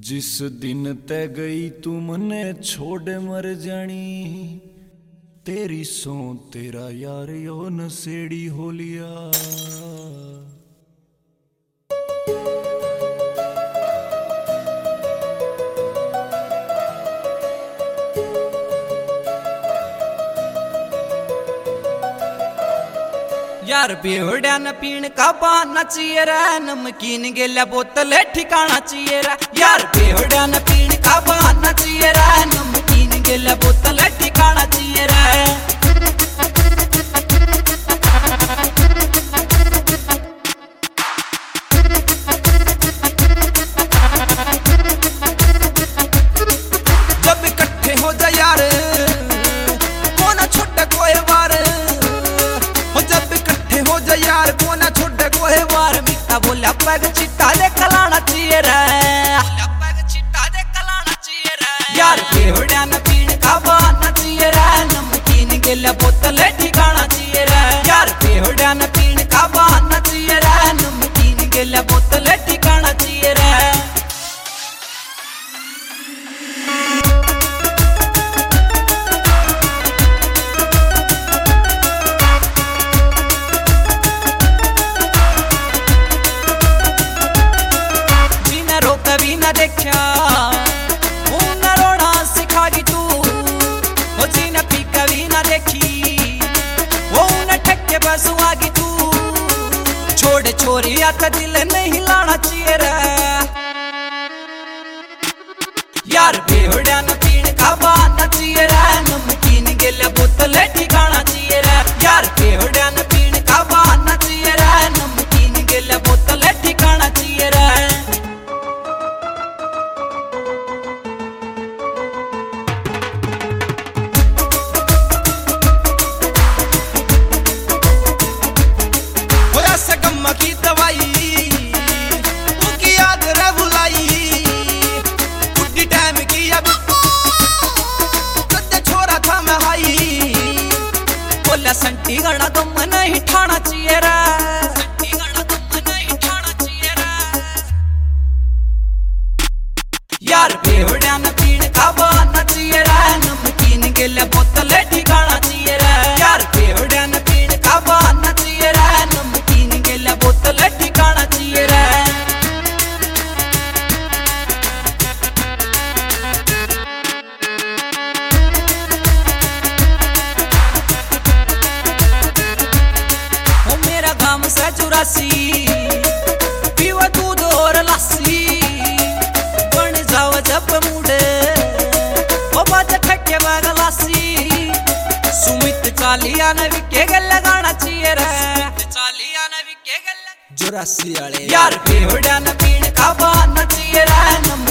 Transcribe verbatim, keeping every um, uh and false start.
जिस दिन तै गई तू मने छोड़ मर जानी, तेरी सो तेरा यार यो नसेड़ी हो लिया। यार बेवड़िया न पीण का बहाना चाहिए रे, नमकीन गेला बोतल ठिकाना चाहिए रे। यार बेवड़िया न पीण का बहाना चाहिए रे, नमकीन गेला बोतल ठिकाना चाहिए रे। जब इकट्ठे हो जा यार कोना छोटा कोई वार, हो जा यार कोना छोटे कोई वार। मिठा बोला पैग चिट्टा दे खलाना चाहिए रे, पैग चिट्टा दे खलाना चाहिए रे। यार बेवड़िया न पीण का बहाना चाहिए रे, नमकीन गेला बोतल ठिकाना चाहिए रे। यार बेवड़िया न पीण का बहाना चाहिए रे, नमकीन गेला बोतल ठिकाना चाहिए रे। कभी न देखा वो न रोना सिखागी तू, वो जीना पी कभी न देखी वो न ठक्के बसुआगी तू। छोड़ छोरी आता दिल नहीं लाना चाहिए रे। यार बेवड़िया न पीण का बहाना चाहिए रे, नमकीन गेला बोतल ठिकाना चाहिए रे। यार बेवड़िया न पीण का बहाना चाहिए रे, नमकीन गेला बोतल ठिकाना चाहिए रे। की दवाई उनकी याद रे बुलाई, बुढ़ी टाइम की अब कद छोरा था मैं हाई। बोला संटी गड़ा गम नहीं ठाना चाहिए रे, संटी गड़ा गम नहीं ठाना चाहिए रे। यार बेवड़िया न पीण का बहाना चाहिए रे, नमकीन गेला बोतल ठिकाना चाहिए रे। यार बेवड़िया न पीण का बहाना चाहिए रे, नमकीन गेला बोतल ठिकाना चाहिए रे। ओ मेरा गाम से चौरासी पीवा दूध और लस्सी, बन जाओ जब मुड़े ओ बात ठक्के बाग लस्सी। सुमित चालिया न विके गल्ला गाना चाहिए रे, चालिया न विके गल्ला चौरासी वाले। यार बेवड़िया न पीण का बहाना चाहिए रे,